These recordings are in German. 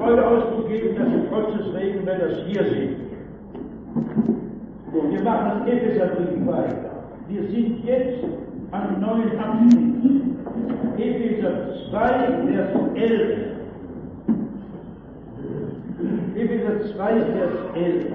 Freude Ausdruck geben, dass wir trotz des Regenwetters hier sind. Wir machen das Epheserbrief weiter. Wir sind jetzt am neuen Abschnitt. Epheser 2, Vers 11. Epheser 2, Vers 11.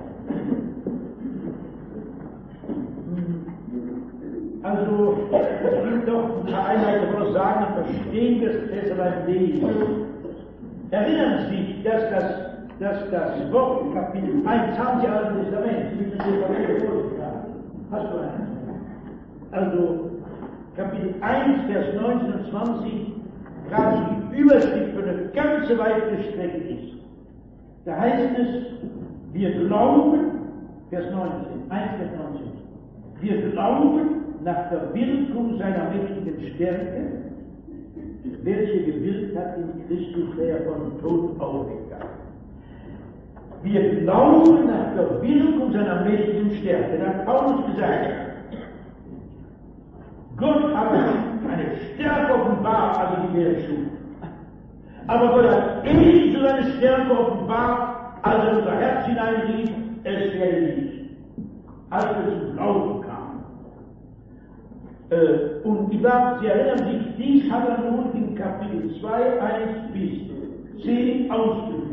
Also, es gibt doch ein paar Einheiten, wo wir sagen, verstehen wir es besser beim Lesen. Erinnern Sie sich, dass das Wort Kapitel 1 haben Sie Alten Testament, Sie müssen Sie vorlesen. Hast du eins? Also, Kapitel 1, Vers 19 und 20, gerade die Überschrift für eine ganze weite Strecke ist. Da heißt es, wir glauben, Vers 19, 1 Vers 19, wir glauben nach der Wirkung seiner mächtigen Stärke, welche gewirkt hat in Christus, der von Tod aufgegangen. Wir glauben nach der Wirkung seiner mächtigen Stärke. Da hat Paulus gesagt, Gott hat eine Stärke offenbart, also die Welt schuf. Aber Gott hat ebenso seine Stärke offenbart, als er unser Herz hineinrief, es werde Licht. Als wir zum Glauben kamen. Und Sie erinnern sich, dies hat er nun in Kapitel 2, 1 bis 10 ausgeführt.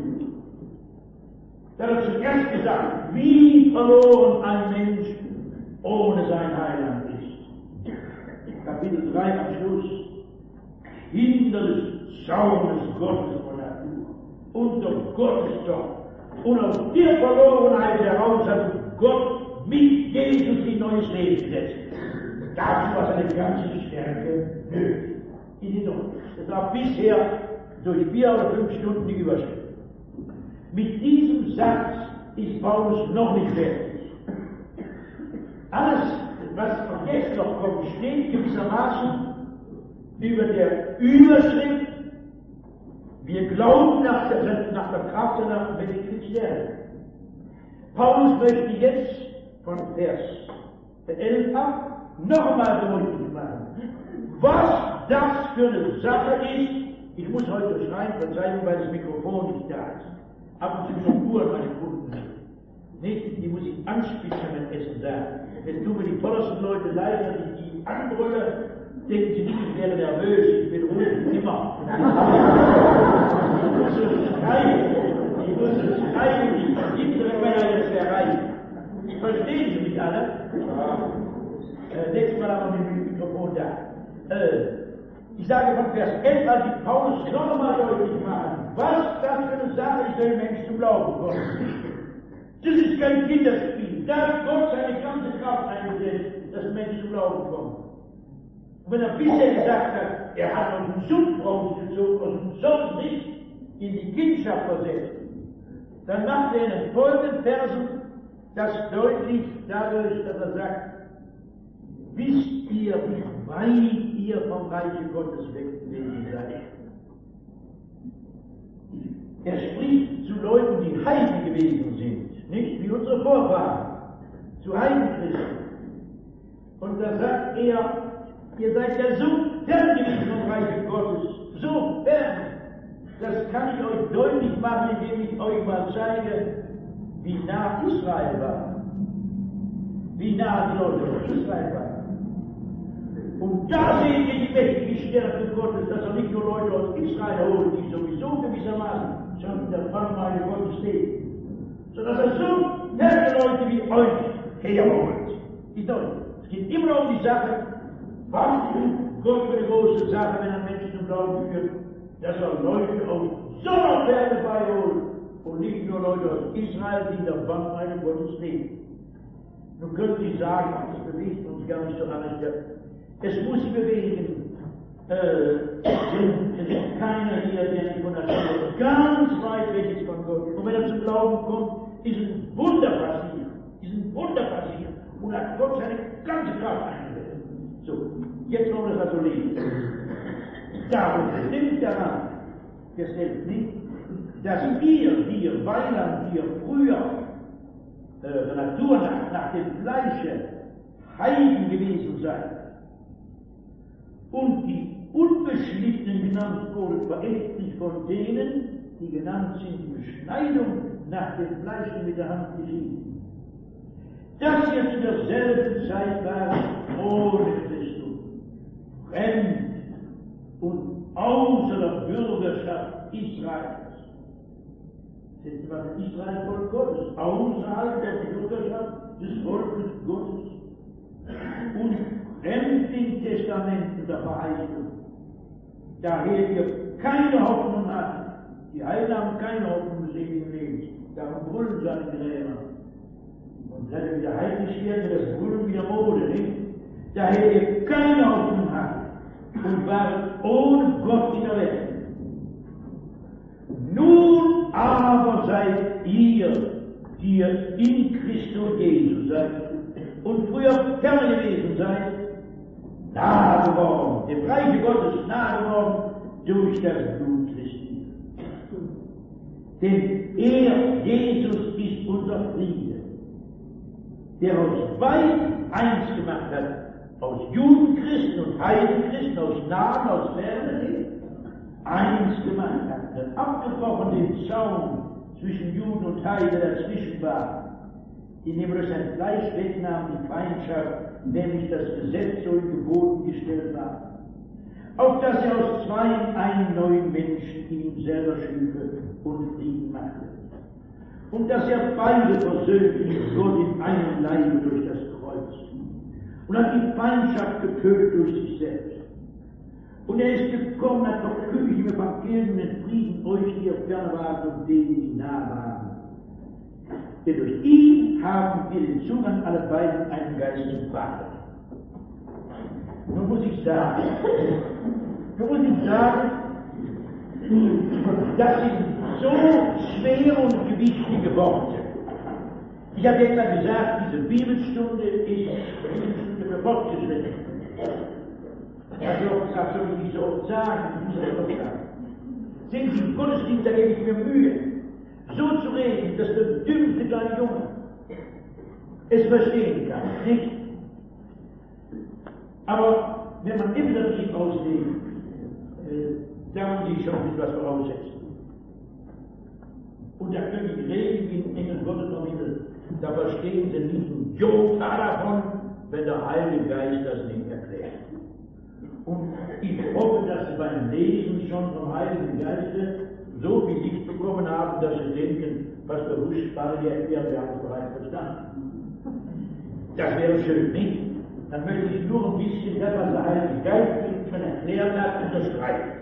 Da hat er zuerst gesagt, wie verloren ein Mensch ohne sein Heiland ist. Kapitel 3 am Schluss. Kinder des Zornes Gottes von Natur. Unter Gottes Zorn. Und aus der Verlorenheit heraus hat Gott mit Jesus in neues Leben gesetzt. Dazu war seine ganze Stärke nötig. Das war bisher durch 4 oder 5 Stunden die Überschrift. Mit diesem Satz ist Paulus noch nicht fertig. Alles, was von jetzt noch kommt, steht gewissermaßen über der Überschrift, wir glauben nach der Kraft und nach der mächtigen Stärke. Paulus möchte jetzt von Vers 11 ab nochmal deutlich machen, was das für eine Sache ist. Ich muss heute schreien, Verzeihung, weil das Mikrofon nicht da ist. Ab und zu schon Uhr meine Kunden nicht, die muss ich anspitzen beim Essen sagen. Jetzt tun mir die tollersten Leute leid, dass ich die anbrülle, denken sie nicht, ich wäre nervös, ich bin ruhig, immer. Ich muss so schreien, die hintere Männer jetzt erreichen. Verstehen Sie mich alle? Nächstes Mal haben wir mit dem Mikrofon da. Ich sage von Vers 11, als ich Paulus noch einmal deutlich machen, was das für eine Sache ist, wenn ein Mensch zum Glauben kommt. Das ist kein Kinderspiel. Da hat Gott seine ganze Kraft eingesetzt, dass ein Mensch zum Glauben kommt. Und wenn er bisher gesagt hat, er hat aus dem Sumpf rausgezogen, aus dem Sumpf nicht in die Kindschaft versetzt, dann macht er in den folgenden Versen das deutlich dadurch, dass er sagt, wisst ihr, wie weit ihr vom Reiche Gottes weg gewesen seid? Er spricht zu Leuten, die Heiden gewesen sind, nicht wie unsere Vorfahren, zu Heidenchristen. Und da sagt er, ihr seid ja so fern gewesen vom Reiche Gottes, so fern. Das kann ich euch deutlich machen, indem ich euch mal zeige, wie nah Israel war. Wie nah die Leute von Israel waren. Und da seht ihr die mächtige Stärke Gottes, dass er nicht nur Leute aus Israel holt, die sowieso gewissermaßen schon in der Brandmeile Gottes stehen, sondern dass er so ferne Leute wie euch herholt. Die Leute. Es geht immer noch um die Sache, was tut Gott für eine große Sache, wenn er Menschen zum Glauben führt, dass er Leute aus so einer Ferne beiholt und nicht nur Leute aus Israel, die in der Brandmeile Gottes stehen. Nun können Sie sagen, das bewegt uns gar nicht so alles. Es muss sie bewegen. Es ist keiner hier, der nicht von der Schule ganz weit weg ist von Gott. Und wenn er zum Glauben kommt, ist ein Wunder passiert. Und hat Gott seine ganze Kraft eingesetzt. So, jetzt wollen wir das also lesen. Darum stimmt daran, das hilft nicht, dass ihr Weiland, ihr früher der Natur nach dem Fleische Heiden gewesen seid und die Unbeschnittenen genannt wurden, verächtlich von denen, die genannt sind Beschneidung nach dem Fleisch mit der Hand geschrieben, dass ihr zu derselben Zeit waren ohne Christus, fremd und außer der Bürgerschaft Israels. Sind wir das Israel-Volk Gottes, außerhalb der Bürgerschaft des Volkes Gottes und fremd den Testamenten der Verheißung. Daher ihr keine Hoffnung habt, die Heiden haben keine Hoffnung des ewigen Lebens, darum brüllen seine Gräber. Und wenn er wieder heidnisch wird, das Brüllen wieder Mode, nicht? Daher ihr keine Hoffnung habt und wart ohne Gott in der Welt. Nun aber seid ihr, die ihr in Christus Jesus seid und früher fern gewesen seid, nahe geworden, dem Reiche Gottes nahe geworden durch das Blut Christi. Denn er, Jesus, ist unser Friede, der uns weit eins gemacht hat, aus Judenchristen und Heidenchristen, aus Nahen, aus Ferne, eins gemacht hat, hat abgebrochen den Zaun zwischen Juden und Heiden dazwischen war, indem er sein Fleisch wegnahm, die Feindschaft, nämlich das Gesetz so in Geboten gestellt war, auf dass er aus zwei einen neuen Menschen in ihm selber schüfe und Frieden machte. Und dass er beide versöhnte mit Gott in einem Leibe durch das Kreuz und hat die Feindschaft getötet durch sich selbst. Und er ist gekommen, hat verkündigt im Evangelium den Frieden euch, die auf ferne waren und denen, die nah waren. Denn durch ihn haben wir den Zugang alle beiden einen Geist zum Vater. Nun muss ich sagen, das sind so schwere und gewichtige Worte. Ich habe etwa gesagt, diese Bibelstunde ist Bibelstunde für Fortgeschrittene. Das soll ich nicht so oft sagen, ich muss es doch sagen. Sehen Sie, im Gottesdienst, da gebe ich mir Mühe, so zu reden, dass der dümmste kleine Junge es verstehen kann, nicht? Aber wenn man imperativ auslegt, da muss ich schon etwas voraussetzen. Und da können die Reden wie ein Engel Gottes vermitteln. Da verstehen Sie nicht ein Jota davon, wenn der Heilige Geist das nicht erklärt. Und ich hoffe, dass Sie beim Lesen schon vom Heiligen Geiste so viel Licht bekommen haben, dass Sie denken, was der Buschsprache erklärt, wir haben es bereits verstanden. Das wäre schön, nicht? Dann möchte ich nur ein bisschen das, was der Heilige Geist schon erklärt hat, unterstreichen.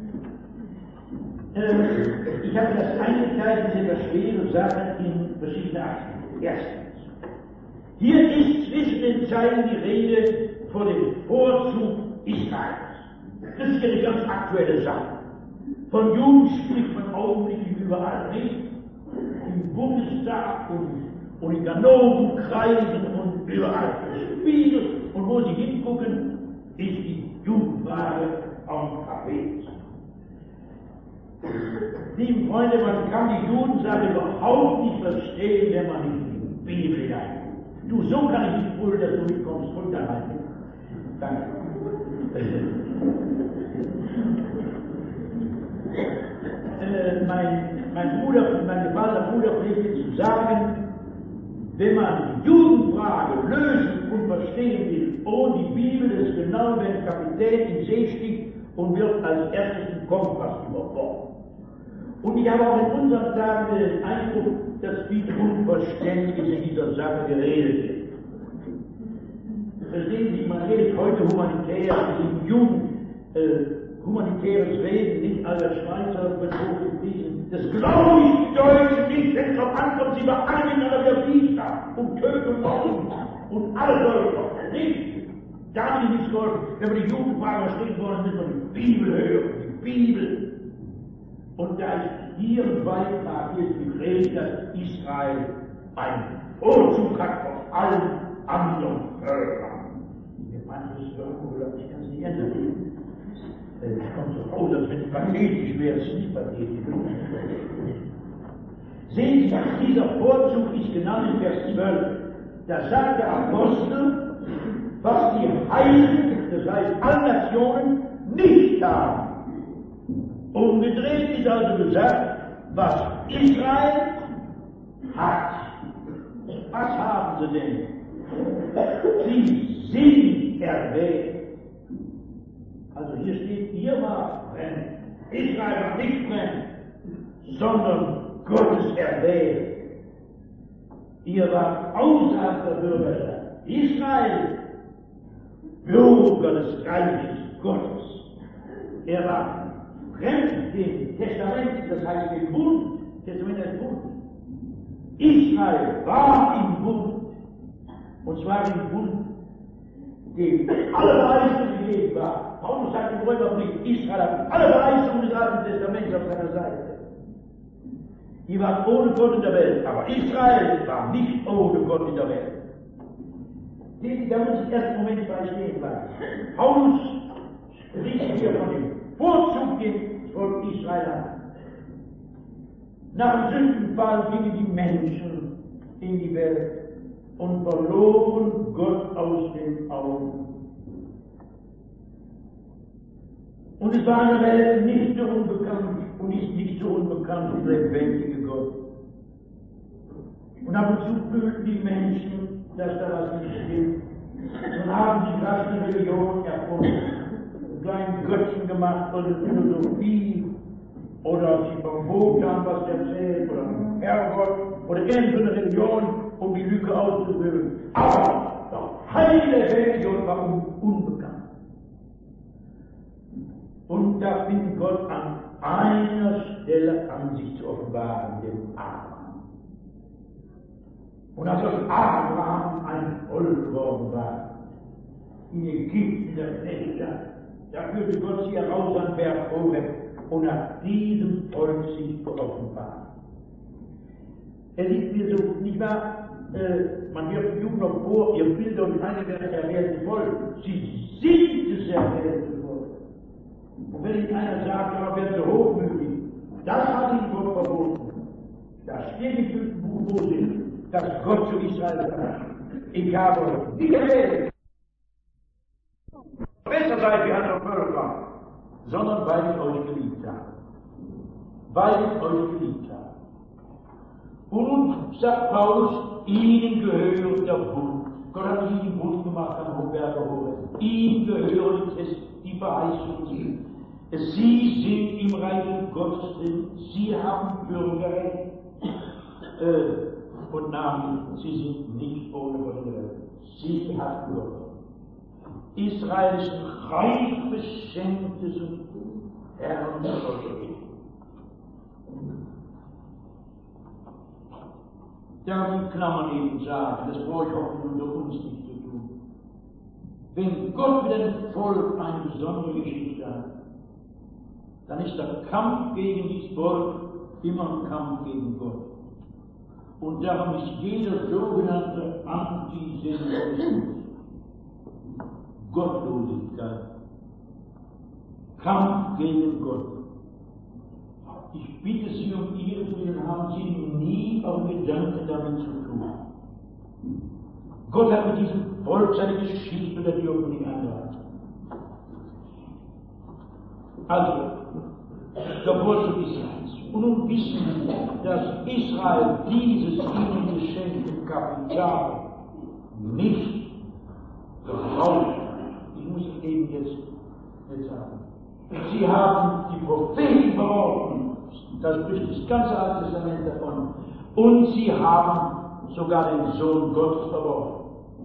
Ich habe das eingeteilt in der schwere Sache in verschiedene Achsen. Erstens, hier ist zwischen den Zeilen die Rede von dem Vorzug Israels. Das ist ja eine ganz aktuelle Sache. Von Juden spricht man augenblicklich überall, nicht? Im Bundestag und in Ganovenkreisen und überall. Spiegel und wo Sie hingucken, ist die Judenfrage am Tapet. Liebe Freunde, man kann die Judensache überhaupt nicht verstehen, wenn man nicht in die Bibel hineinguckt. Du, so kann ich nicht wohl, dass du mitkommst, runterhalten. Danke. Mein Vater Bruder pflegte zu sagen, wenn man die Judenfrage lösen und verstehen will, ohne die Bibel, ist genau, wenn ein Kapitän in See sticht und wird als erstes im Kompass über Bord. Und ich habe auch in unseren Tagen den Eindruck, dass viel Unverständnis in dieser Sache geredet wird. Verstehen Sie, man redet heute humanitär, in Juden, humanitäres Reden, nicht alle Schweizer betroffen diesen. Das glaube ich Deutschen nicht, wenn es darauf ankommt, sie bei allen miteinander Krieg haben und töten und morden und alle Leute, nicht? Da haben sie nichts geholfen. Wenn wir die Jugendfrage verstehen wollen, müssen wir die Bibel hören, die Bibel. Und da ist hier ein Beitrag, hier ist die Rede, dass Israel einen Vorzug hat von allen anderen Völkern. Manches Völker, ich kann es nicht ändern. Es kommt so raus, als wenn es pathetisch wäre, es ist nicht pathetisch. Sehen Sie, dieser Vorzug ist genannt in Vers 12. Da sagt der Apostel, was die Heiden, das heißt alle Nationen, nicht haben. Umgedreht ist also gesagt, was Israel hat. Was haben sie denn? Sie sind erwählt. Also hier steht, ihr wart fremd. Israel war nicht fremd, sondern Gottes erwählt. Ihr wart außerhalb der Bürgerschaft. Israel, Bürger des Reiches Gottes. Er war fremd dem Testament, das heißt dem Bund. Testament heißt Bund. Israel war im Bund. Und zwar im Bund, dem alle Verheißungen gegeben waren. Paulus sagt im Römerbrief, Israel hat alle Verheißungen des Alten Testaments auf seiner Seite. Die waren ohne Gott in der Welt, aber Israel war nicht ohne Gott in der Welt. Da muss ich erst einen Moment stehen bleiben. Paulus spricht hier von dem Vorzug, den das Volk Israel hat. Nach dem Sündenfall gingen die Menschen in die Welt und verloren Gott aus den Augen. Und es war eine Welt nicht so unbekannt und ist nicht so unbekannt wie der lebendige Gott. Und ab und zu fühlten die Menschen, dass da was nicht stimmt. Und haben sie fast eine Religion erfunden, kleinen Götzen gemacht oder Philosophie, oder sie vom Wohlstand was erzählt, oder Herrgott, oder irgendeine Religion, um die Lücke auszufüllen. Aber doch heile Religion war unbekannt. Und da fing Gott an einer Stelle an sich zu offenbaren, dem Abraham. Und als Abraham ein Volk geworden war, in Ägypten, der Knechtschaft, da führte Gott sie heraus an Berg Horeb und nach diesem Volk sich offenbart. Es ist mir so, nicht wahr, man wirft die Jugend noch vor, ihr bildet euch eine das erwählte Volk. Sie sind das erwählte Volk. Und wenn Ihnen einer sagt, aber wer so hochmütig, das hat ihn Gott verboten. Da steht im 5. Buch Mose, dass Gott zu Israel sagt, ich habe euch nicht gewählt, besser seid wie andere Völker, sondern weil ich euch geliebt habe. Weil ich euch geliebt habe. Und nun sagt Paulus, ihnen gehört der Bund. Gott hat ihnen den Bund gemacht am Hochberg Horeb. Ihnen gehört es die Verheißung. Sie sind im Reich Gottes drin. Sie haben Bürgerrecht und Namen. Sie sind nicht ohne Gott in der Welt. Sie haben Gott. Israel ist ein reich beschenktes und herrliches Volk. Darf ich in Klammern eben sagen, das brauche ich hoffentlich unter uns nicht zu tun. Wenn Gott mit einem Volk eine besondere Geschichte hat, dann ist der Kampf gegen dieses Volk immer ein Kampf gegen Gott. Und darum ist jeder sogenannte Antisemitismus, Gottlosigkeit, Kampf gegen Gott. Ich bitte Sie um Ihretwillen, haben Sie nie auf Gedanken damit zu tun. Gott hat mit diesem Volk seine Geschichte, der dürfen nicht einladen. Also, der Volk Israels. Und nun wissen wir, dass Israel dieses ihnen geschenkte Kapital nicht gebraucht. Ich muss es eben jetzt sagen. Sie haben die Propheten verworfen, das spricht das ganze Alte Testament davon, und sie haben sogar den Sohn Gottes verworfen.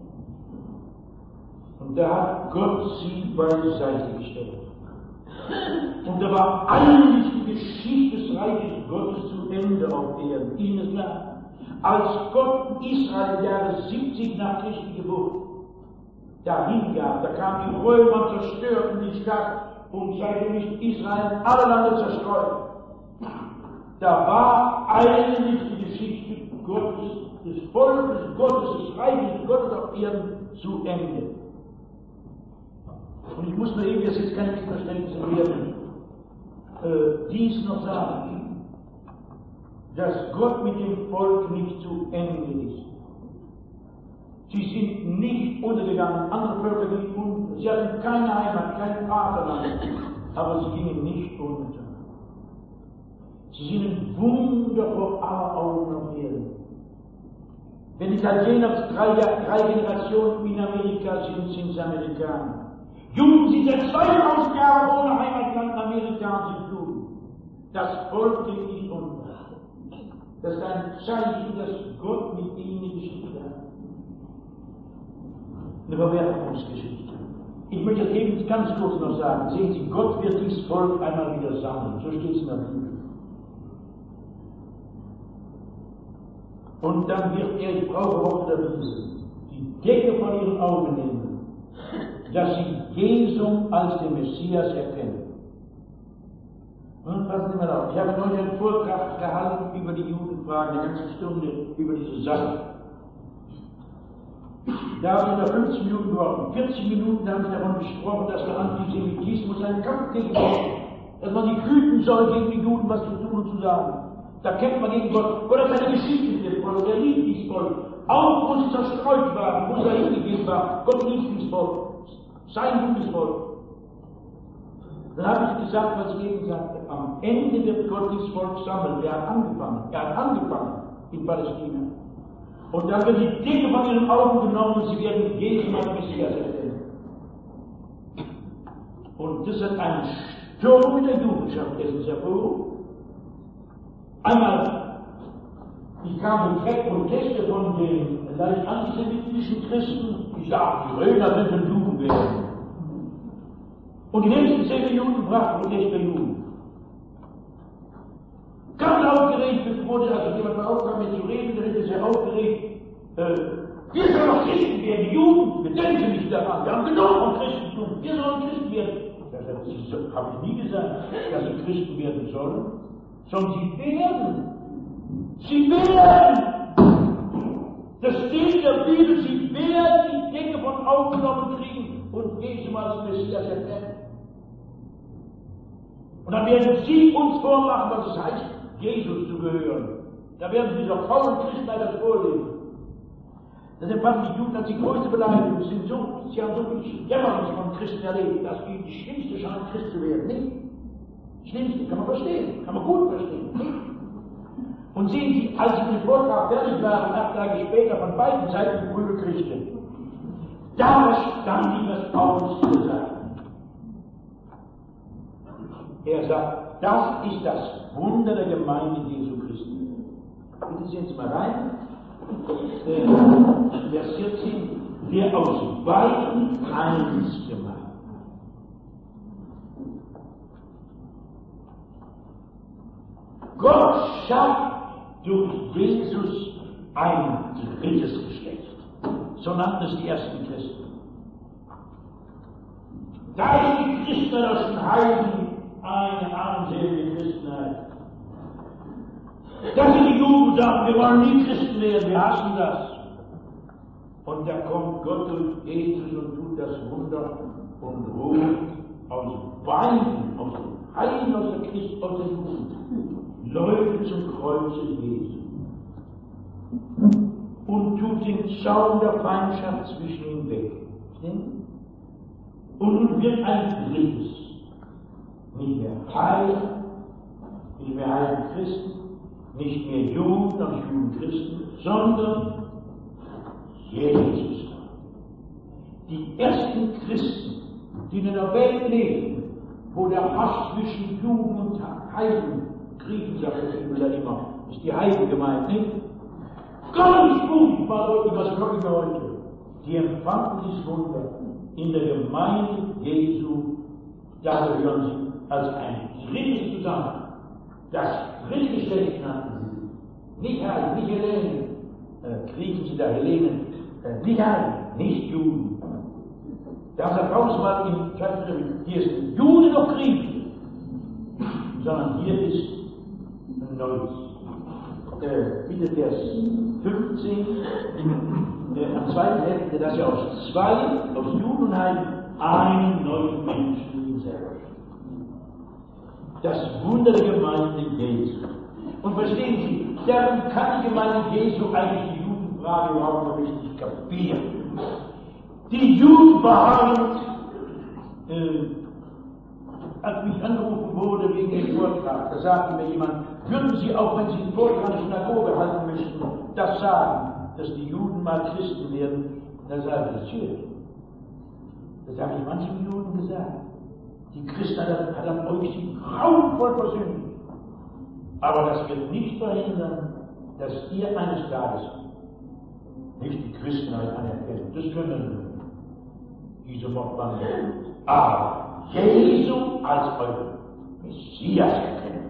Und da hat Gott sie beiseite gestellt. Und da war eigentlich die Geschichte des Reiches Gottes zu Ende auf Erden. Ihnen ist klar, als Gott Israel im Jahre 70 nach Christi Geburt dahin gab, da kamen die Römer und zerstörten die Stadt und seitdem ist Israel alle Lande zerstreut. Da war eigentlich die Geschichte Gottes, des Volkes Gottes, des Reiches Gottes auf Erden zu Ende. Und ich muss mir eben, das ist kein Missverständnis werden, dies noch sagen, dass Gott mit dem Volk nicht zu Ende ist. Sie sind nicht untergegangen, andere Völker gingen unter. Sie hatten keine Heimat, kein Vaterland, aber sie gingen nicht unter. Sie sind ein Wunder vor aller Augen auf Erden. Wenn Italiener 3 Generationen in Amerika sind, sind sie Amerikaner. Juden sind seit 2000 Jahren ohne Heimatland in Amerika und sind Juden. Das Volk geht nicht unter. Das ist ein Zeichen, dass Gott mit ihnen die Geschichte hat. Eine Verwerfungsgeschichte. Ich möchte das eben ganz kurz noch sagen. Sehen Sie, Gott wird dieses Volk einmal wieder sammeln. So steht es in der Bibel. Und dann wird er, ich brauche Worte der Bibel, die Decke von ihren Augen nehmen, dass sie Jesus als den Messias erkennen. Und passen Sie mal auf, ich habe neulich einen Vortrag gehalten über die Judenfragen, eine ganze Stunde über diese Sache. Da habe ich noch 15 Minuten gebraucht. 40 Minuten habe ich davon gesprochen, dass der Antisemitismus einen Kampf gegen Gott ist, dass man sich hüten soll, gegen die Juden was zu tun und zu sagen. Da kämpft man gegen Gott. Gott hat seine Geschichte mit dem Volk, er liebt dieses Volk. Auch wo sie zerstreut waren, wo sie hingegeben war, Gott liebt dieses Volk. Sein gutes Volk. Dann habe ich gesagt, was ich eben sagte. Am Ende wird Gott dieses Volk sammeln. Er hat angefangen. Er hat angefangen in Palästina. Und dann wird die Dinge von ihren Augen genommen und sie werden Jesus als Messias erkennen. Und das hat einen Sturm in der Judenschaft erstens hervorgerufen. Einmal, ich kam direkt Proteste von den leicht antisemitischen Christen, die sagten, die Römer sind ein Judenwesen. Und die nächsten 10 Minuten brachten Protest der Juden. Ganz aufgeregt wurde, also jemand mal aufkam, mit zu reden, dann ist er aufgeregt. Wir sollen noch Christen werden, die Juden, wir denken nicht daran, wir haben genug von Christentum, wir sollen Christen werden. Das habe ich nie gesagt, dass sie Christen werden sollen, sondern sie werden. Sie werden. Das steht in der Bibel, sie werden die Dinge von aufgenommen kriegen und Jesus als Messias erkennen. Und dann werden sie uns vormachen, was es heißt, Jesus zu gehören. Da werden sie doch faulen Christen das vorleben. Deshalb fanden die Juden als die größte Beleidigung. Sie haben so viel Jämmerlich von Christen erlebt, dass ihnen die schlimmste scheint, Christ zu werden. Nicht? Das Schlimmste kann man verstehen, kann man gut verstehen. Nicht? Und sehen Sie, als sie mit dem Vortrag fertig waren, 8 Tage später von beiden Seiten die Brüder Christen, da stand ihm das Paulus gesagt. Er sagt, das ist das Wunder der Gemeinde Jesu Christi. Bitte sehen Sie mal rein. Vers 14, der aus beiden eins gemacht. Gott schafft durch Jesus ein drittes Geschlecht. So nannten es die ersten Christen. Da ist die christlichen Heiden eine armselige Christenheit. Dass die Juden sagen, wir wollen nie Christen werden, wir hassen das. Und da kommt Gott durch Jesus und tut das Wunder und ruft aus beiden, aus den Heiden, aus der Christ, aus den Juden, Leute zum Kreuze Jesu. Und tut den Zaun der Feindschaft zwischen ihnen weg. Und nun wird ein drittes. Nicht mehr Heiden, nicht mehr Heiden Christen, nicht mehr Juden und Judenchristen, sondern Jesus. Die ersten Christen, die in einer Welt leben, wo der Hass zwischen Juden und Heiden, Griechen sagt das Bibel ja immer, ist die Heiden gemeint, nicht? Ganz gut, was glaube ich heute. Die empfanden dieses Wunder in der Gemeinde Jesu, da gehören sie als ein drittes zusammen. Das dritte Geschlecht nannten sie. Nicht Heiden, nicht Hellenen. Griechen sind da Hellenen. Nicht Heiden, nicht Juden. Da sagt Paulus mal im Kapitel, hier ist Jude noch Griechen. Sondern hier ist ein neues. Bitte Vers 15, am zweiten Hälfte, dass er aus Juden und Heiden, einen neuen Menschen selber. Das Wunder der Gemeinde Jesu. Und verstehen Sie, darum kann die Gemeinde Jesu eigentlich die Judenfrage überhaupt noch richtig kapieren. Die Juden beharren, als mich angerufen wurde wegen dem Vortrag, da sagte mir jemand, würden Sie auch, wenn Sie einen Vortrag an der Synagoge halten möchten, das sagen, dass die Juden mal Christen werden? Da sage ich, natürlich. Das habe ich manchen Juden gesagt. Die Christen hat an euch sie grauenvoll versündigt. Aber das wird nicht verhindern, dass ihr eines Tages nicht die Christenheit anerkennen. Das können diese Mordbande. Aber Jesu als euer Messias erkennen.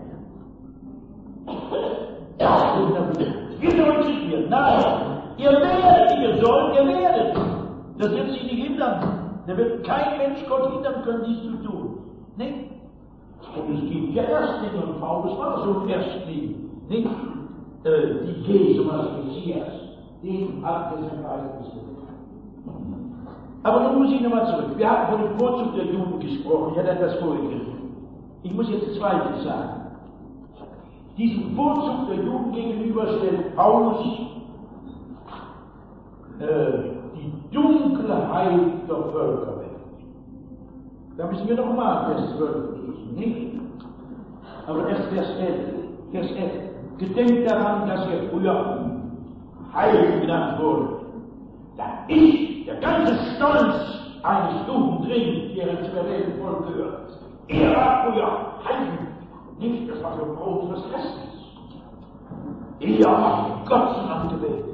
Das wird euch nicht mehr. Nein, ihr werdet. Das wird sich nicht hindern. Da wird kein Mensch Gott hindern können, dies zu tun. Nicht? Und es gibt ja Erstlinge, und Paulus war so ein Erstling. Nicht? Die Jesu als Messias. Den hat es im Geist. Aber nun muss ich nochmal zurück. Wir haben von dem Vorzug der Juden gesprochen. Ich hatte etwas vorgegriffen. Ich muss jetzt Zweites sagen. Diesen Vorzug der Juden gegenüber stellt Paulus die Dunkelheit der Völkerwelt. Da müssen wir nochmal Vers 12 lesen, nicht? Aber erst Vers 11. Gedenkt daran, dass ihr früher heilig genannt wurde. Da ist der ganze Stolz eines Juden drin, der ins verwählte Volk gehört. Er war früher heilig. Nicht, das war für Paulus was Christliches. Er war Gott angebetet.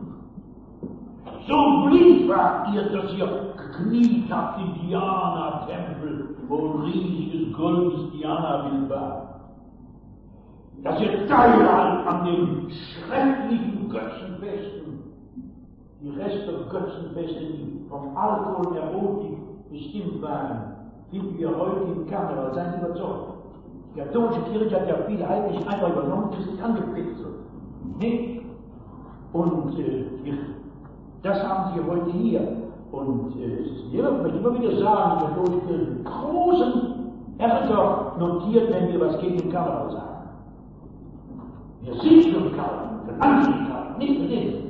So blind wart ihr, dass ihr gekniet habt im Diana-Tempel, wo ein riesiges goldenes Diana-Bild war. Dass ihr teilhabt an den schrecklichen Götzenfesten, die Reste der Götzenfeste, die vom Alkohol und Erotik bestimmt waren, finden wir heute im Karneval, seien Sie überzeugt. Die katholische Kirche hat ja viele Heiligen einfach übernommen, christlich angepixelt. Nicht? Und das haben Sie heute hier. Und es ist hier, ich möchte immer wieder sagen, die katholische Kirche mit großem Ärger notiert, wenn wir was gegen den Karneval sagen. Wir sind für den Karneval, für den Anti-Karneval, nicht für den.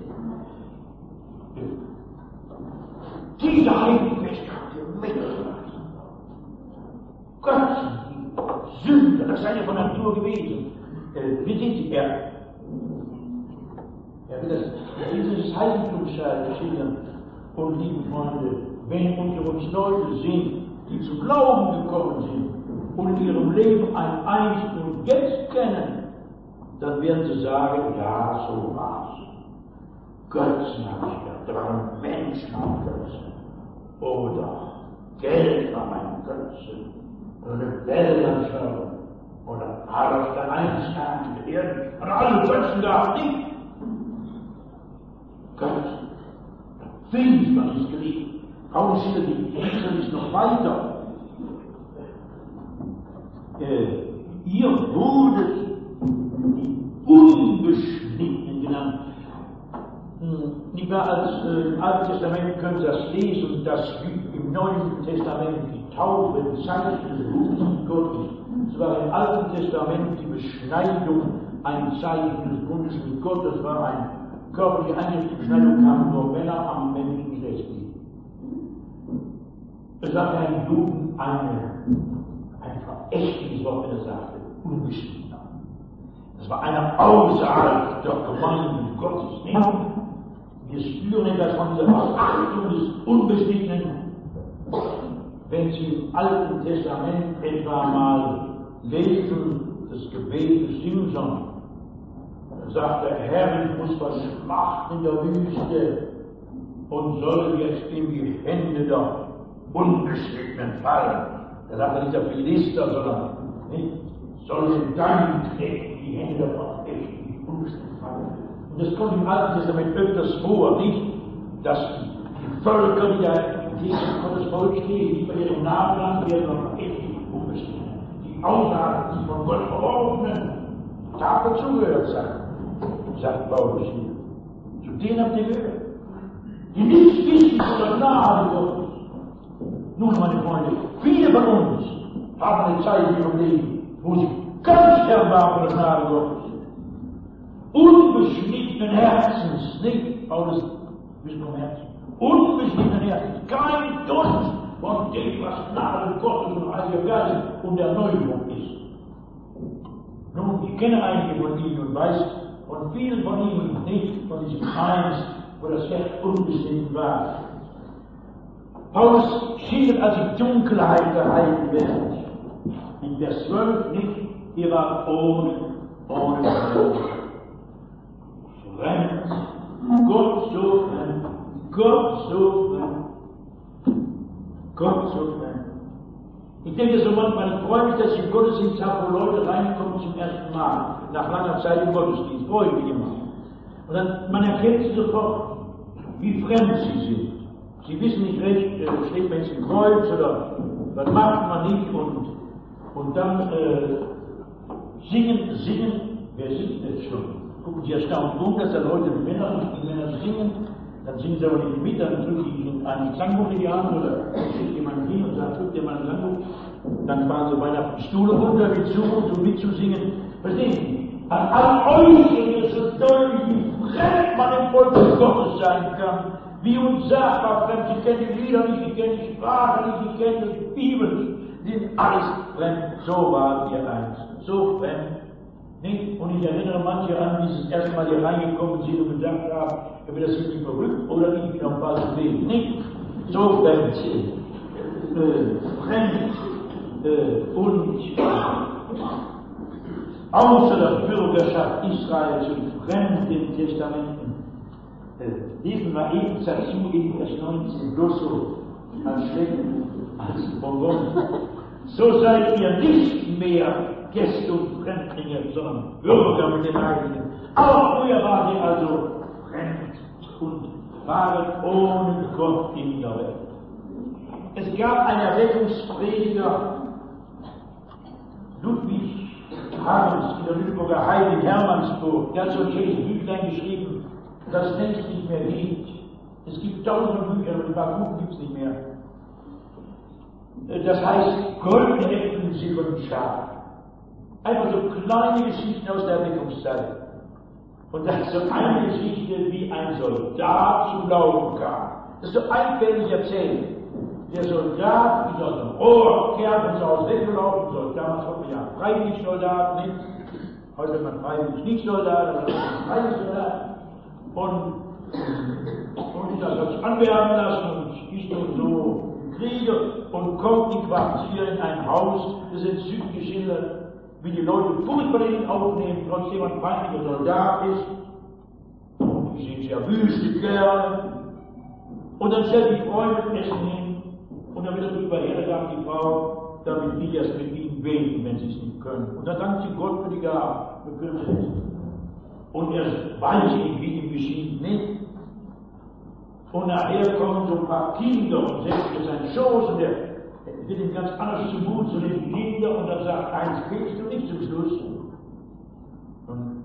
Diese Heiligenfeste habt ihr mitgemacht. Götzen, die Sünder, das seid ihr von Natur gewesen. Wie sind sie? Er will dieses Heiligtum schildern. Und liebe Freunde, wenn unter uns Leute sind, die zum Glauben gekommen sind und in ihrem Leben ein Einst und Jetzt kennen, dann werden sie sagen, ja, so war's. Götzen habe ich gedacht, Menschen haben Götzen. Oder Geld war mein Götzen. Oder Weltanschauung. Oder alles der Einzelnen der Erde. Und alle Götzen gab es nicht. Götzen. Finster ist geliebt. Paulus hier, die Hexen ist noch weiter. Ihr wurdet die Unbeschnittenen genannt. Nicht mehr als im Alten Testament können Sie das lesen, dass im Neuen Testament die Taufe ein Zeichen des Bundes Gottes. Es war im Alten Testament die Beschneidung ein Zeichen des Bundes mit Gott. Das war ein körperliche Einrichtung. Beschneidung kamen nur Männer am männlichen Geschlecht. Es war ein Juden ein verächtliches Wort, wenn er sagte, unbeschnittener. Das war einer außerhalb der Gemeinde Gottes. Nicht? Wir spüren etwas von dieser Verachtung des Unbeschnittenen, wenn Sie im Alten Testament etwa mal lesen, das Gebet des Simson. Da sagt der Herr, ich muss verschmachten in der Wüste und soll jetzt in die Hände der Unbeschnittenen fallen. Da sagt er nicht der Philister, sondern nicht, soll in deinen Knechten die Hände der Verächtlichen, die Unbeschnittenen fallen. Und das kommt im Alten Testament öfters vor, nicht, dass die Völker, die da gegen Gottes Volk stehen, die bei ihrem Namen werden noch verächtlich unbeschnitten. Die außerhalb, die von Gott verordnen, darf dazugehört sein, sagt Paulus hier. Zu denen habt ihr gehört, die nicht wissen von der Gnade Gottes. Nun, meine Freunde, viele von uns haben eine Zeit in ihrem Leben, wo sie ganz fern waren von der Gnade Gottes. Unbeschnittenen Herzens, nicht? Paulus ist vom Herzen. Unbeschnittenen Herzens. Kein Dunst von dem, was Gnade Gottes und Heiliger Geist und Erneuerung ist. Nun, ich kenne einige von ihnen und weiß von vielen von ihnen nicht von diesem eins, wo das Herz unbestimmt war. Paulus schied, als die Dunkelheit gehalten wird. In Vers 12 nicht, ihr wart ohne Gott. Fremd, Gott so fremd, Gott so fremd, Gott so fremd. Ich denke so manchmal, ich freue mich, dass ich im Gottesdienst habe, wo Leute reinkommen zum ersten Mal, nach langer Zeit im Gottesdienst, freue ich mich immer. Und dann, man erkennt sie sofort, wie fremd sie sind. Sie wissen nicht recht, steht man jetzt im Kreuz oder was macht man nicht und dann singen, wer singt jetzt schon? Gucken Sie erstaunt rum, dass da Leute, die Männer singen, dann singen sie aber nicht mit, dann drücke ich ihnen einen Klangbuch in die Hand oder schickt jemand hin und sagt, drückt dir mal ein Klangbuch, dann fahren sie beinahe auf die Stuhle runter, wie zu uns, um mitzusingen. Verstehen Sie? An allen Äußerungen ist es deutlich, wie fremd man im Volk Gottes sein kann, wie unsagbar fremd. Sie kennen die Lieder nicht, sie kennen die Sprache nicht, sie kennen die Bibel nicht, sie sind alles fremd. So war ihr eins, so fremd. Nicht? Und ich erinnere manche an, die das erste Mal hier reingekommen sind und gesagt haben, ob das sind die verrückt oder ich bin auf falschem Weg. Nicht? So fremd, und außer der Bürgerschaft Israels und fremden Testamenten. Lesen wir eben dazu in Vers 19, bloß so als Schrecken, als Bonbon. So seid ihr nicht mehr Gäste und Fremdlinge, sondern Bürger mit den Heiligen. Auch früher wart ihr also fremd und waren ohne Gott in der Welt. Es gab einen Erweckungsprediger, Ludwig Harms, in der Lüneburger Heide in Hermannsburg, der hat so ein schönes Büchlein geschrieben, das längst nicht mehr gibt. Es gibt tausende Bücher, aber ein paar guten gibt es nicht mehr. Das heißt goldene Äpfel und silbernen Schaf. Einfach so kleine Geschichten aus der Erweckungszeit. Und das ist so eine Geschichte, wie ein Soldat zum Glauben kam. Das ist so einfältig erzählt. Der Soldat ist aus dem Rohrkerl von zu Hause weggelaufen. Damals hat man ja freiwillig Soldat, nicht? Heute hat man freiwillig nicht Soldat, aber freiwillig Soldat. Und ist das anwerben lassen und ist nun so Krieger und kommt in Quartier in ein Haus, das entzückt geschildert, wie die Leute furchtbar ihn aufnehmen, trotzdem ein feindlicher Soldat ist. Die sind sehr wüste Kerle. Und dann stellt die Freundin Essen hin und dann wird er drüber her, sagt die Frau, damit die erst mit ihnen beten, wenn sie es nicht können. Und dann dankt sie Gott für die Gabe, für Kürzes. Und er weiß nicht, wie ihm geschieht, nicht? Und nachher kommen so ein paar Kinder und setzen in seinen Schoß und er wird ihm ganz anders zu Mut zu den Kindern und dann sagt, eins kriegst du nicht zum Schluss. Und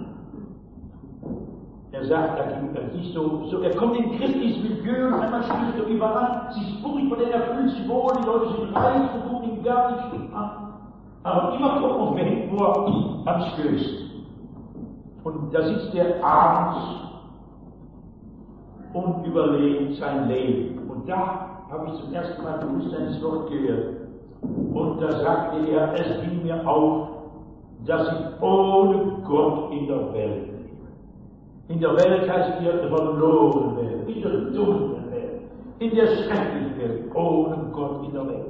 er sagt, er ist so, er kommt in Christus Milieu und einmal stößt er überall, sie ist furchtbar, denn er fühlt sich wohl, die Leute sind reich und gucken ihn gar nicht an. Aber immer kommt ein Moment, wo er anstößt. Und da sitzt er abends und überlegt sein Leben. Und da habe ich zum ersten Mal bewusst Wort gehört. Und da sagte er, es ging mir auf, dass ich ohne Gott in der Welt lebe. In der Welt heißt hier verloren Welt, in der dunklen Welt, in der schrecklichen Welt, ohne Gott in der Welt.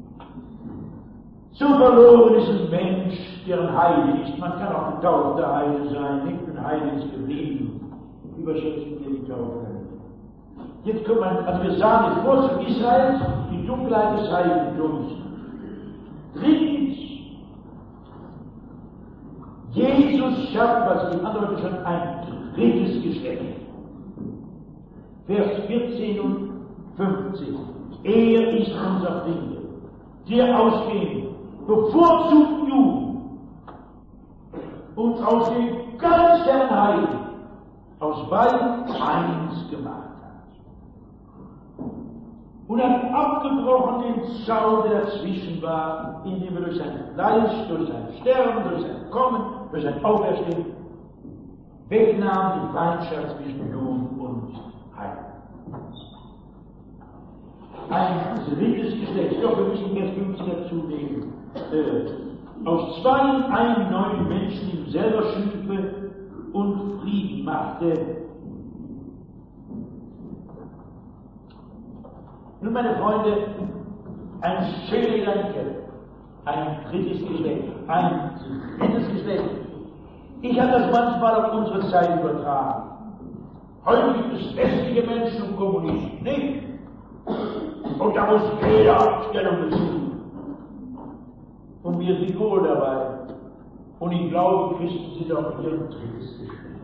So verloren ist ein Mensch, der ein Heide ist. Man kann auch getaufter Heide sein, nicht ein Heide ist geblieben. Überschätzen wir die Taufe. Jetzt kommt man, also wir sagen jetzt Wurzel Israels, die Dunkelheit des Heidentums. Drittens, Jesus schafft, was die anderen schon ein drittes Geschlecht. Vers 14 und 15. Er ist unser Friede, der aus dem bevorzugten Juden und aus dem ganzen Heiden aus beiden eins gemacht hat. Und hat abgebrochen den Zaun, der dazwischen war, indem er durch sein Fleisch, durch sein Sterben, durch sein Kommen, durch sein Auferstehen wegnahm die Feindschaft zwischen Juden und Heiden. Ein drittes Geschlecht, doch wir müssen Vers 15 dazu nehmen. aus zwei einen neuen Menschen ihm selber schüfe und Frieden machte. Nun, meine Freunde, ein schöner Gedanke, ein drittes Geschlecht, Ich habe das manchmal auf unsere Zeit übertragen. Heute gibt es westliche Menschen und Kommunisten, nicht? Und da muss jeder Stellung beziehen. Und wir sind wohl dabei. Und ich glaube, Christen sind auch hier ein drittes Geschlecht.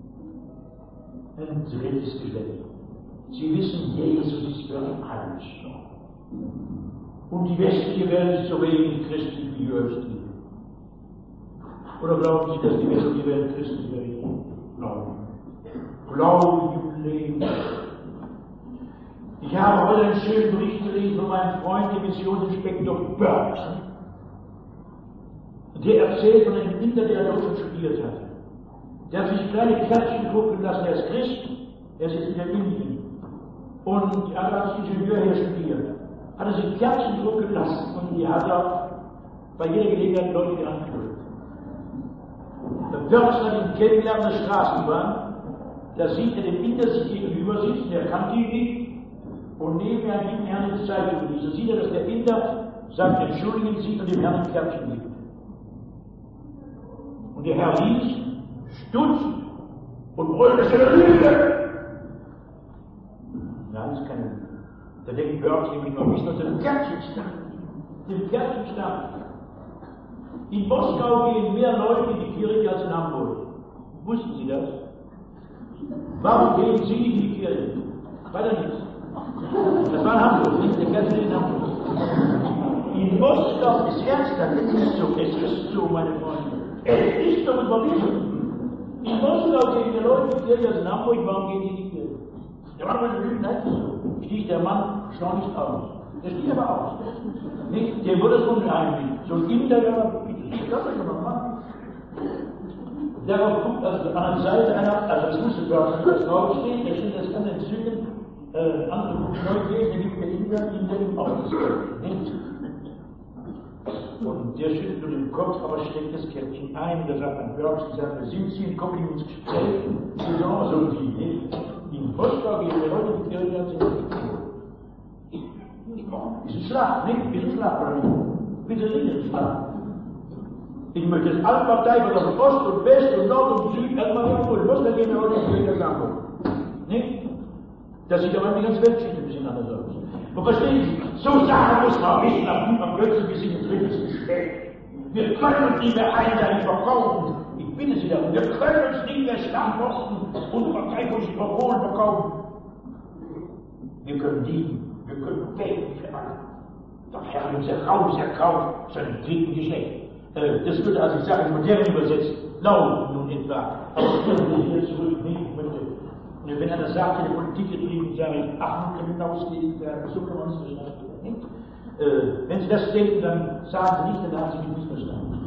Ein drittes Geschlecht. Sie wissen, Jesus ist für alle gestorben. Und die westliche Welt ist so wenig christlich wie die östliche. Oder glauben Sie, dass die westliche Welt christlich wäre? Glauben. Glauben im Leben. Ich habe heute einen schönen Bericht gelesen von meinem Freund, dem Missionsinspektor Burks. Der erzählt von einem Inder, der in Deutschland studiert hat. Der hat sich kleine Kärtchen drucken lassen, er ist Christ, er ist jetzt in Indien. Und er hat als Ingenieur hier studiert. Hat er sich Kärtchen drucken lassen und die hat er bei jeder Gelegenheit Leute angeführt. Der Burks hat ihn kennengelernt in der Straßenbahn. Da sieht er den Inder sich gegenüber sitzen, er kannte ihn nicht. Und nebenher gibt dem Herrn ins Zeitung. So sieht er, dass der Inder sagt, entschuldigen Sie, und dem Herrn ein Kärtchen gibt. Und der Herr liest, stutzt und brüllt, das ist eine Lüge. Nein, das ist keine Lüge. Da denkt Burks nämlich noch, wie ist das dem Kärtchen stand? Dem Kärtchen stand. In Moskau gehen mehr Leute in die Kirche als in Hamburg. Wussten Sie das? Warum gehen Sie in die Kirche? Weiter nichts. Das war in Hamburg, nicht? Der Kärtchen in Hamburg. In Moskau ist ernsthaft, es ist so, meine Freunde. Es ist doch überwiesen. In Moskau gehen die Leute in die Kirche als in Hamburg, warum gehen die in die Kirche? Der Mann mit dem Lügen, nein, so. Stieg der Mann schleunigst aus. Der stieg aber aus. Nicht? Der wurde es unheimlich. So ein Inder, der war, ich glaube, das kann man machen. Darauf guckt also an der Seite einer, also das musste dort das draufstehen, der steht, das kann entzünden, andere gucken Leute, der gibt der Inder in dem Auto. Nicht? Und der schüttelt nur den Kopf, aber steckt das Kärtchen ein, der sagt an Burks, die sagt, sind Sie, kommen Sie ins Gespräch? Genau so die, nicht? In Moskau gehen die Leute in die Kirche, als sie nicht ist ein Schlag, nicht? Ist ein Schlag, oder nicht? Bitte nicht ein Schlag. Ich möchte das alle Parteien von Ost und West und Nord und Süd erstmal herholen. Muss dann gehen wir heute in die Kirche Hamburg. Nicht? Das sieht aber in die ganze Weltgeschichte ein bisschen anders aus. Und verstehen Sie, so Sachen muss man wissen, dann kommt man plötzlich bis in das drittes Gespräch. Wir können uns nicht mehr einseitig verkaufen. Ich bitte Sie darum, wir können uns nicht mehr Stammposten und Parteiposten verkaufen. Wir können dienen, wir können beten für alle. Der Herr hat uns erkauft, zu einem dritten Geschlecht. Das würde also, ich sage, modern übersetzt, lauten nun etwa. Aber ich will hier zurück, nicht möchte. Und wenn einer sagt, in der Politik getrieben, sage ich, ach, man kann hinausgehen, so kann man es verstanden. Wenn Sie das denken, dann sagen Sie nicht, dann haben Sie mich nicht verstanden.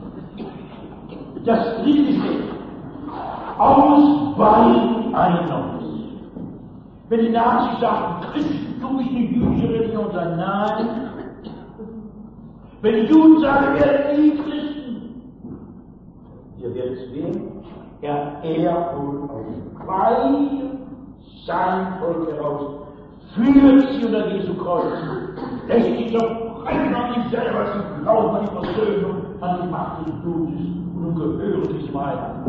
Das dritte steht, aus beiden ein Neues. Wenn die Nazis sagen, Christen, du bist die jüdische Religion, sagen, nein. Wenn die Juden sagen, wir werden nie Christen, ihr werdet es werden, er holt aus beide sein Volk heraus, führt sie unter Jesu Kreuz, lässt sich doch rein an ihm selber zu glauben, an die Versöhnung, an die Macht des Blutes und nun gehören diesem Heiland.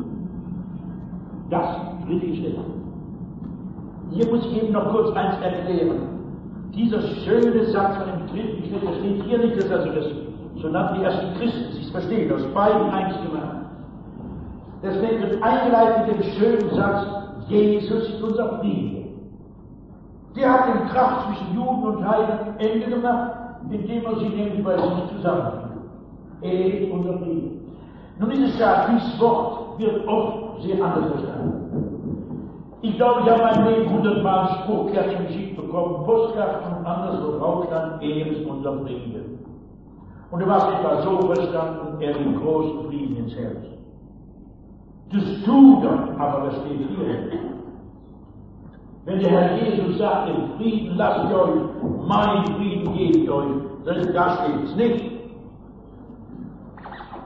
Das dritte Geschlecht. Hier muss ich eben noch kurz eins erklären. Dieser schöne Satz von dem dritten Geschlecht, das steht hier nicht, dass also das, so nannten die ersten Christen sich verstehen, aus beiden eins gemacht. Das wird eingeleitet mit dem schönen Satz, Jesus ist unser Friede. Der hat den Kraft zwischen Juden und Heiden Ende gemacht, indem er sie nämlich bei sich zusammenführt. Er ist unser Friede. Nun ist es klar, dieses Wort wird oft sehr anders verstanden. Ich glaube, ich habe mein Leben 100-mal Spruchkärtchen geschickt bekommen, Postkarten und anderswo drauf stand, er ist unser Friede. Und du warst etwa so verstanden, er bringt großen Frieden ins Herz. Das tut er, aber das steht hier. Wenn der Herr Jesus sagt, den Frieden lasst ihr euch, meinen Frieden gebe ich euch, da steht es nicht.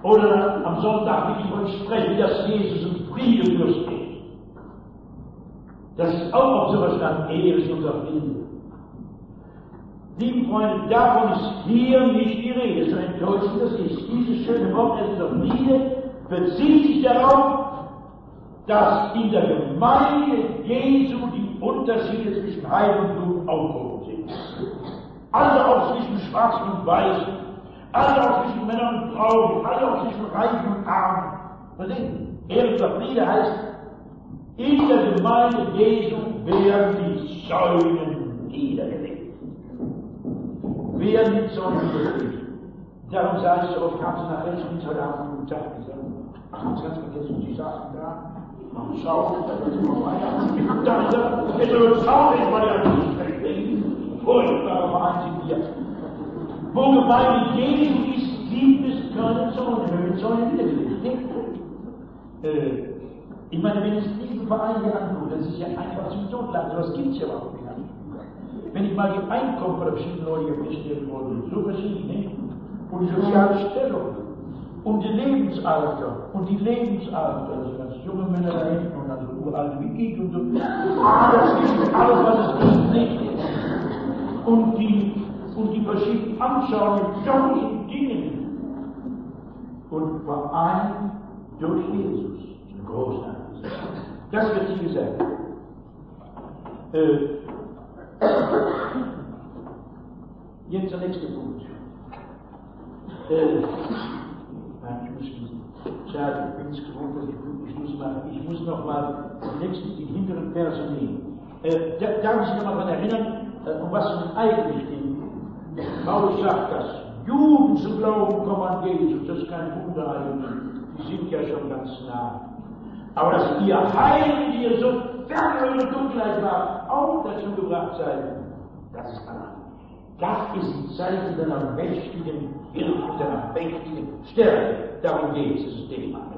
Oder am Sonntag will ich euch sprechen, dass Jesus ein Friedefürst ist. Das ist auch auf so verstanden, er ist unser Friede. Liebe Freunde, davon ist hier nicht die Rede, so enttäuschend das ist. Dieses schöne Wort, es ist der Friede, bezieht sich darauf, dass in der Gemeinde Jesu die Unterschiede zwischen Heil und Blut aufgehoben sind. Alle auch zwischen Schwarz und Weiß, alle auch zwischen Männern und Frauen, alle auch zwischen Reich und Arm. Verstehen Sie? Ehrlicher Friede heißt, in der Gemeinde Jesu werden die Säulen niedergelegt. Werden die Säulen niedergelegt. Darum sage ich so oft, kam es nach Rechts heute Abend guten Tag gesagt. Ach, ich ganz vergessen, Sie saßen da. Schau, da wird immer weiter. Da ist er, es wird traurig, weil er nicht furchtbare Verein sind wir. Wo Gemeinde Jesu ist, gibt es keine Säulen niedergelegt. Ich meine, wenn ich diesen Verein hier angucke, das ist ja einfach zum Totlachen, das gibt es ja auch nicht. Wenn ich mal die Einkommen von verschiedenen Leuten feststellen wollte, so verschiedene, und die soziale Stellung, und die Lebensalter, und die Lebensalter, also ganz junge Männer da hinten und also uralte wie ich und so, das ist alles, was es nicht ist. Und die verschiedenen Anschauungen von Dingen. Und vereint durch Jesus. Großartig. Das wird hier gesagt. Jetzt der nächste Punkt. Nein, ich muss schließen. Schade, ich bin es gewohnt, dass ich pünktlich Schluss mache. Ich muss noch mal die hinteren Verse nehmen. Darf ich noch mal daran erinnern, um was es eigentlich geht. Paulus sagt das. Juden zu glauben kommen an Jesus, das ist kein Wunder eigentlich. Die sind ja schon ganz nah. Aber dass ihr Heil, die ihr so fern eure Dunkelheit war, auch dazu gebracht seid, das ist allein. Das ist ein Zeichen deiner mächtigen Hilfe, deiner mächtigen Stärke. Darum geht es, das Thema.